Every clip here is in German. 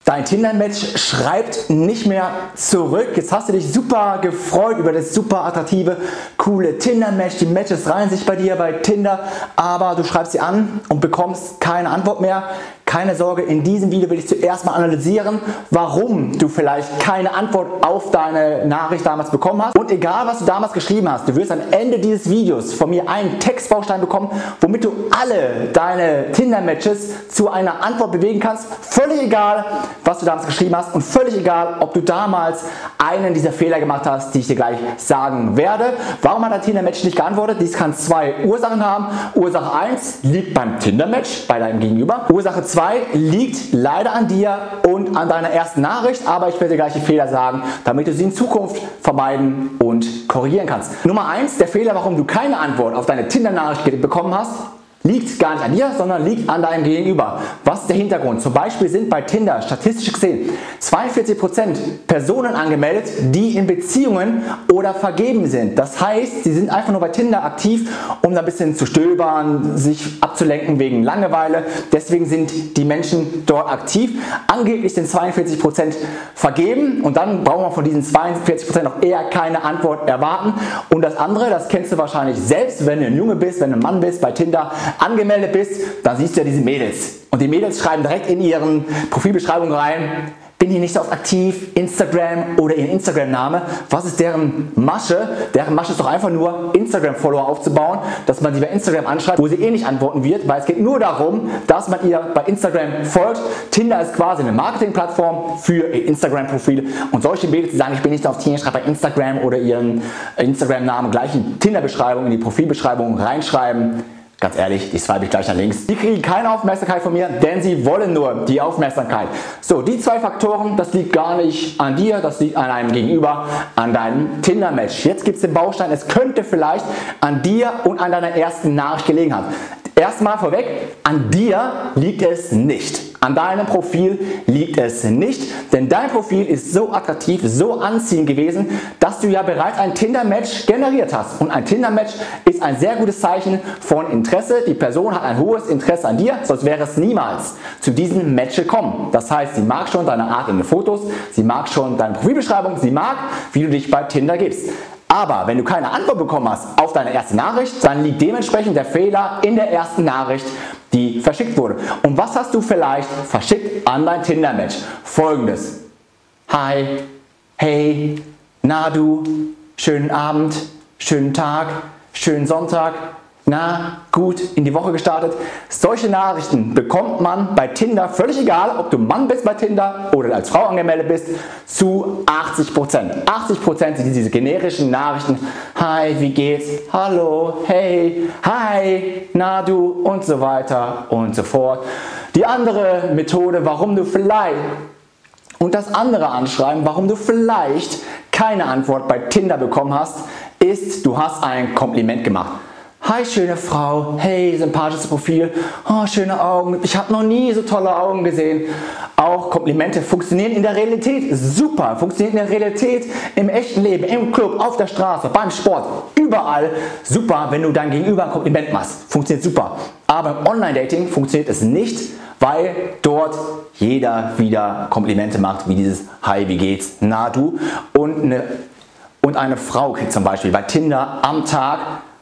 Dein Tinder-Match schreibt nicht mehr zurück. Jetzt hast du dich super gefreut über das super attraktive, coole Tinder-Match. Die Matches reihen sich bei dir bei Tinder, aber du schreibst sie an und bekommst keine Antwort mehr. Keine Sorge, in diesem Video will ich zuerst mal analysieren, warum du vielleicht keine Antwort auf deine Nachricht damals bekommen hast. Und egal, was du damals geschrieben hast, du wirst am Ende dieses Videos von mir einen Textbaustein bekommen, womit du alle deine Tinder-Matches zu einer Antwort bewegen kannst. Völlig egal, was du damals geschrieben hast und völlig egal, ob du damals einen dieser Fehler gemacht hast, die ich dir gleich sagen werde. Warum hat dein Tinder-Match nicht geantwortet? Dies kann zwei Ursachen haben. Ursache 1 liegt beim Tinder-Match, bei deinem Gegenüber. Ursache 2 liegt leider an dir und an deiner ersten Nachricht, aber ich werde dir gleich die Fehler sagen, damit du sie in Zukunft vermeiden und korrigieren kannst. Nummer 1, der Fehler, warum du keine Antwort auf deine Tinder-Nachricht bekommen hast, liegt gar nicht an dir, sondern liegt an deinem Gegenüber. Was ist der Hintergrund? Zum Beispiel sind bei Tinder statistisch gesehen 42% Personen angemeldet, die in Beziehungen oder vergeben sind. Das heißt, sie sind einfach nur bei Tinder aktiv, um da ein bisschen zu stöbern, sich abzulenken wegen Langeweile. Deswegen sind die Menschen dort aktiv. Angeblich sind 42% vergeben und dann brauchen wir von diesen 42% auch eher keine Antwort erwarten. Und das andere, das kennst du wahrscheinlich selbst, wenn du ein Junge bist, wenn du ein Mann bist, bei Tinder angemeldet bist, dann siehst du ja diese Mädels. Und die Mädels schreiben direkt in ihren Profilbeschreibungen rein, bin hier nicht so oft aktiv, Instagram oder ihr Instagram-Name. Was ist deren Masche? Deren Masche ist doch einfach nur, Instagram-Follower aufzubauen, dass man sie bei Instagram anschreibt, wo sie eh nicht antworten wird, weil es geht nur darum, dass man ihr bei Instagram folgt. Tinder ist quasi eine Marketingplattform für ihr Instagram-Profil und solche Mädels, die sagen, ich bin nicht so oft hier, ich schreibe bei Instagram oder ihren Instagram-Namen gleich in Tinder-Beschreibung, in die Profilbeschreibung reinschreiben. Ganz ehrlich, die swipe ich gleich nach links. Die kriegen keine Aufmerksamkeit von mir, denn sie wollen nur die Aufmerksamkeit. So, die zwei Faktoren, das liegt gar nicht an dir, das liegt an einem Gegenüber, an deinem Tinder-Match. Jetzt gibt es den Baustein, es könnte vielleicht an dir und an deiner ersten Nachricht gelegen haben. Erstmal vorweg, an dir liegt es nicht. An deinem Profil liegt es nicht, denn dein Profil ist so attraktiv, so anziehend gewesen, dass du ja bereits ein Tinder-Match generiert hast. Und ein Tinder-Match ist ein sehr gutes Zeichen von Interesse. Die Person hat ein hohes Interesse an dir, sonst wäre es niemals zu diesem Match gekommen. Das heißt, sie mag schon deine Art in den Fotos, sie mag schon deine Profilbeschreibung, sie mag, wie du dich bei Tinder gibst. Aber wenn du keine Antwort bekommen hast auf deine erste Nachricht, dann liegt dementsprechend der Fehler in der ersten Nachricht, die verschickt wurde. Und was hast du vielleicht verschickt an dein Tinder-Match? Folgendes: Hi, hey, na du, schönen Abend, schönen Tag, schönen Sonntag, na, gut, in die Woche gestartet. Solche Nachrichten bekommt man bei Tinder, völlig egal, ob du Mann bist bei Tinder oder als Frau angemeldet bist, zu 80%. 80% sind diese generischen Nachrichten. Hi, wie geht's? Hallo, hey, hi, na du und so weiter und so fort. Die andere Methode, warum du vielleicht und das andere Anschreiben, warum du vielleicht keine Antwort bei Tinder bekommen hast, ist, du hast ein Kompliment gemacht. Hi, schöne Frau, hey, sympathisches Profil, oh, schöne Augen, ich habe noch nie so tolle Augen gesehen. Auch Komplimente funktionieren in der Realität super, funktionieren in der Realität, im echten Leben, im Club, auf der Straße, beim Sport, überall super, wenn du dein Gegenüber ein Kompliment machst. Funktioniert super. Aber im Online-Dating funktioniert es nicht, weil dort jeder wieder Komplimente macht, wie dieses Hi, wie geht's, na du. Und eine Frau kriegt zum Beispiel bei Tinder am Tag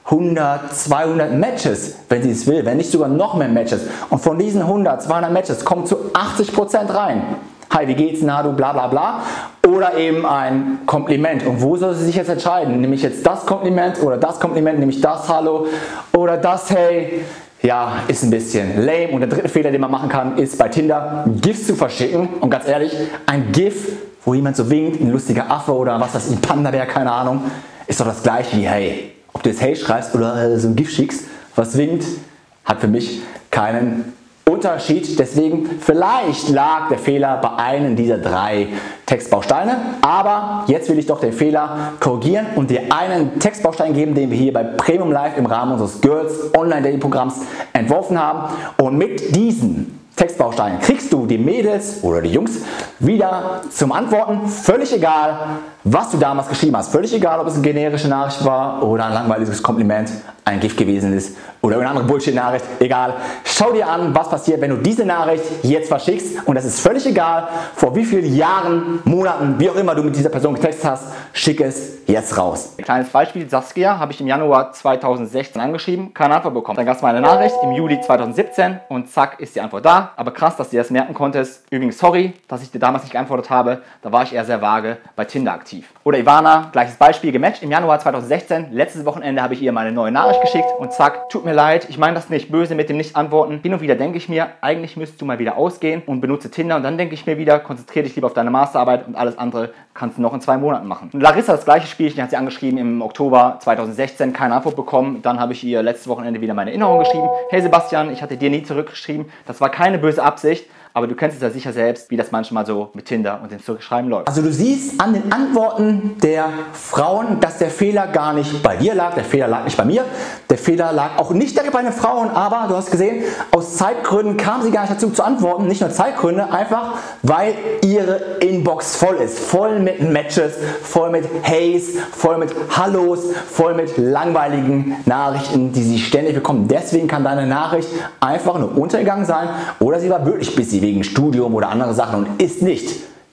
100, 200 Matches, wenn sie es will, wenn nicht sogar noch mehr Matches. Und von diesen 100, 200 Matches kommen zu 80% rein. Hi, wie geht's, na du, bla bla bla. Oder eben ein Kompliment. Und wo soll sie sich jetzt entscheiden? Nehme ich jetzt das Kompliment oder das Kompliment? Nehme ich das Hallo oder das Hey? Ja, ist ein bisschen lame. Und der dritte Fehler, den man machen kann, ist bei Tinder GIFs zu verschicken. Und ganz ehrlich, ein GIF, wo jemand so winkt, ein lustiger Affe oder was das ist, ein Panda-Bär, keine Ahnung, ist doch das gleiche wie Hey. Ob du jetzt Hey schreibst oder so ein GIF schickst, was winkt, hat für mich keinen Unterschied. Deswegen vielleicht lag der Fehler bei einem dieser drei Textbausteine. Aber jetzt will ich doch den Fehler korrigieren und dir einen Textbaustein geben, den wir hier bei Premium Live im Rahmen unseres Girls Online Dating Programms entworfen haben. Und mit diesem Textbaustein kriegst du die Mädels oder die Jungs wieder zum Antworten. Völlig egal, was du damals geschrieben hast. Völlig egal, ob es eine generische Nachricht war oder ein langweiliges Kompliment, ein Gift gewesen ist oder eine andere Bullshit-Nachricht. Egal. Schau dir an, was passiert, wenn du diese Nachricht jetzt verschickst. Und das ist völlig egal, vor wie vielen Jahren, Monaten, wie auch immer du mit dieser Person getextet hast. Schick es jetzt raus. Ein kleines Beispiel. Saskia habe ich im Januar 2016 angeschrieben, keine Antwort bekommen. Dann gab es mal eine Nachricht im Juli 2017 und zack ist die Antwort da. Aber krass, dass du das merken konntest. Übrigens sorry, dass ich dir damals nicht geantwortet habe. Da war ich eher sehr vage bei Tinder aktiv. Oder Ivana, gleiches Beispiel, gematcht im Januar 2016. Letztes Wochenende habe ich ihr meine neue Nachricht geschickt und zack, tut mir leid, ich meine das nicht böse mit dem Nicht-Antworten. Hin und wieder denke ich mir, eigentlich müsstest du mal wieder ausgehen und benutze Tinder. Und dann denke ich mir wieder, konzentriere dich lieber auf deine Masterarbeit und alles andere kannst du noch in 2 Monaten machen. Und Larissa, das gleiche Spielchen, hat sie angeschrieben im Oktober 2016, keine Antwort bekommen. Dann habe ich ihr letztes Wochenende wieder meine Erinnerung geschrieben. Hey Sebastian, ich hatte dir nie zurückgeschrieben. Das war keine böse Absicht. Aber du kennst es ja sicher selbst, wie das manchmal so mit Tinder und dem Zurückschreiben läuft. Also du siehst an den Antworten der Frauen, dass der Fehler gar nicht bei dir lag, der Fehler lag nicht bei mir, der Fehler lag auch nicht bei den Frauen, aber du hast gesehen, aus Zeitgründen kam sie gar nicht dazu zu antworten, nicht nur Zeitgründe, einfach weil ihre Inbox voll ist, voll mit Matches, voll mit Heys, voll mit Hallos, voll mit langweiligen Nachrichten, die sie ständig bekommen. Deswegen kann deine Nachricht einfach nur untergegangen sein oder sie war wirklich busy wegen Studium oder andere Sachen und ist nicht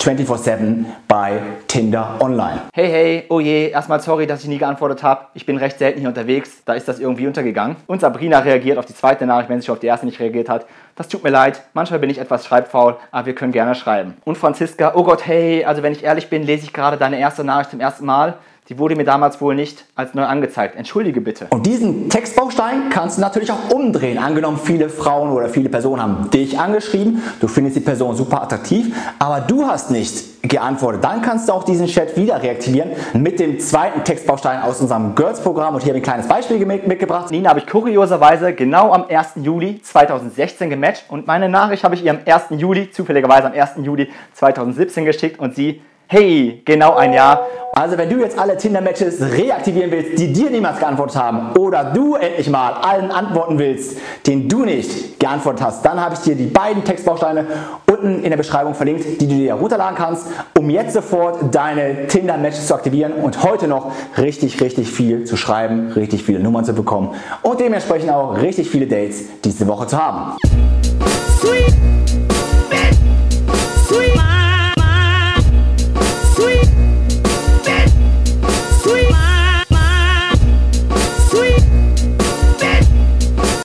24/7 bei Tinder online. Hey, oh je, erstmal sorry, dass ich nie geantwortet habe. Ich bin recht selten hier unterwegs, da ist das irgendwie untergegangen. Und Sabrina reagiert auf die zweite Nachricht, wenn sie auf die erste nicht reagiert hat. Das tut mir leid, manchmal bin ich etwas schreibfaul, aber wir können gerne schreiben. Und Franziska, oh Gott, hey, also wenn ich ehrlich bin, lese ich gerade deine erste Nachricht zum ersten Mal. Die wurde mir damals wohl nicht als neu angezeigt. Entschuldige bitte. Und diesen Textbaustein kannst du natürlich auch umdrehen. Angenommen, viele Frauen oder viele Personen haben dich angeschrieben. Du findest die Person super attraktiv, aber du hast nicht geantwortet. Dann kannst du auch diesen Chat wieder reaktivieren mit dem zweiten Textbaustein aus unserem Girls-Programm. Und hier habe ich ein kleines Beispiel mitgebracht. Nina habe ich kurioserweise genau am 1. Juli 2016 gematcht. Und meine Nachricht habe ich ihr am 1. Juli, zufälligerweise am 1. Juli 2017 geschickt. Und sie, hey, genau ein Jahr. Also wenn du jetzt alle Tinder-Matches reaktivieren willst, die dir niemals geantwortet haben oder du endlich mal allen antworten willst, denen du nicht geantwortet hast, dann habe ich dir die beiden Textbausteine unten in der Beschreibung verlinkt, die du dir runterladen kannst, um jetzt sofort deine Tinder-Matches zu aktivieren und heute noch richtig viel zu schreiben, richtig viele Nummern zu bekommen und dementsprechend auch richtig viele Dates diese Woche zu haben. Sweet.